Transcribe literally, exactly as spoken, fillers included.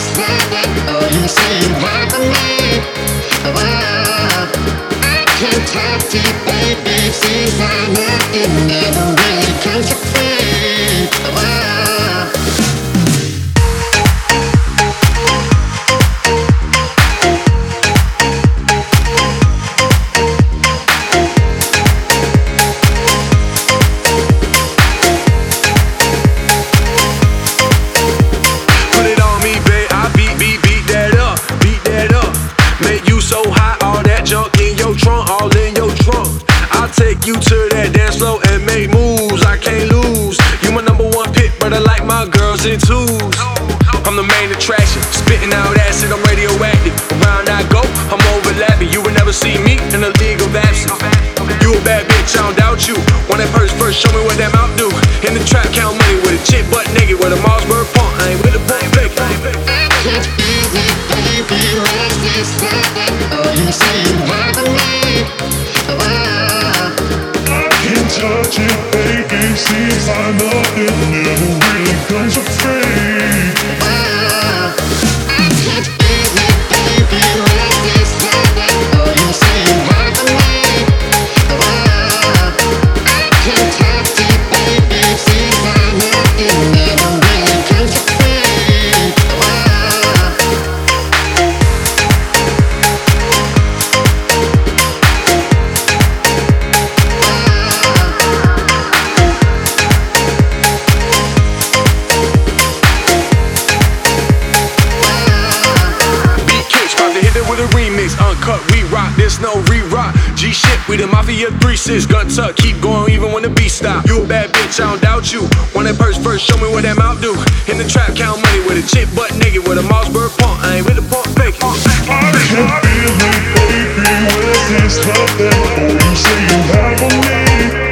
satisfied? Oh, you say you want me. Wow, I can't talk to you, baby, since I'm not in never really comes to free. Wow. Take you to that dance floor and make moves I can't lose. You my number one pick, but I like my girls in twos. I'm the main attraction, spitting out acid, I'm radioactive. Around I go, I'm overlapping. You will never see me in a league of absence. You a bad bitch, I don't doubt you. Want that purse first, show me what that mouth do. In the trap, count money with a chick butt naked with a Mossberg pump. I ain't with a pump fake. I can't feel it, baby, what's this time? Oh, you say you want me. Wow. Touch it, baby, seems like nothing never really comes for free. Wow, I can't feel it, baby, what's this time? Oh, you say you want me. Wow, I can't talk to you, baby, seems like nothing never really comes for free. Wow. Uncut, we rock, there's no re-rock. G shit, we the mafia three six. Gun tuck, keep going even when the beat stop. You a bad bitch, I don't doubt you. Want that purse first, show me what that mouth do. In the trap, count money with a chick butt naked with a Mossberg pump. I ain't with a pump fake. I can't feel it, baby, where's this love that? Oh, you say you have on me.